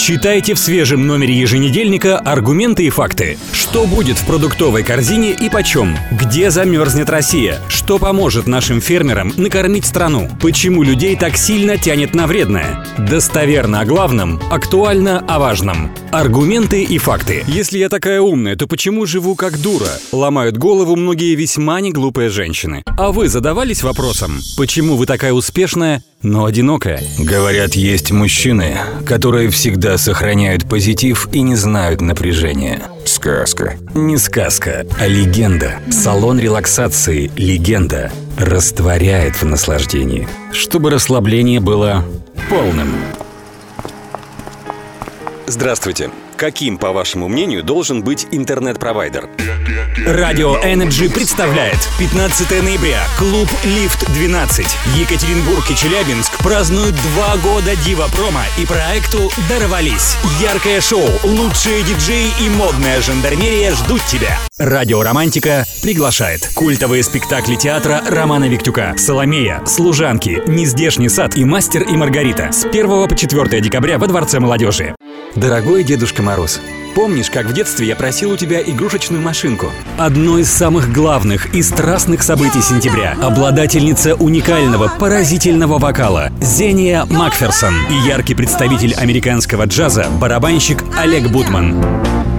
Читайте в свежем номере еженедельника «Аргументы и факты». Что будет в продуктовой корзине и почем? Где замерзнет Россия? Что поможет нашим фермерам накормить страну? Почему людей так сильно тянет на вредное? Достоверно о главном, актуально о важном. Аргументы и факты. Если я такая умная, то почему живу как дура? Ломают голову многие весьма неглупые женщины. А вы задавались вопросом, почему вы такая успешная, но одинокая? Говорят, есть мужчины, которые всегда сохраняют позитив и не знают напряжения. Сказка. Не сказка, а легенда. Салон релаксации «Легенда» растворяет в наслаждении, чтобы расслабление было полным. Здравствуйте. Каким, по вашему мнению, должен быть интернет-провайдер? Радио Energy представляет 15 ноября. Клуб «Лифт-12». Екатеринбург и Челябинск празднуют 2 года Дива-промо и проекту «Дорвались». Яркое шоу, лучшие диджеи и модная жандармерия ждут тебя. Радио Романтика приглашает. Культовые спектакли театра Романа Виктюка: «Соломея», «Служанки», «Нездешний сад» и «Мастер и Маргарита» с 1 по 4 декабря во Дворце молодежи. Дорогой Дедушка Мороз, помнишь, как в детстве я просил у тебя игрушечную машинку? Одно из самых главных и страстных событий сентября — обладательница уникального, поразительного вокала Зения Макферсон и яркий представитель американского джаза, барабанщик Олег Бутман.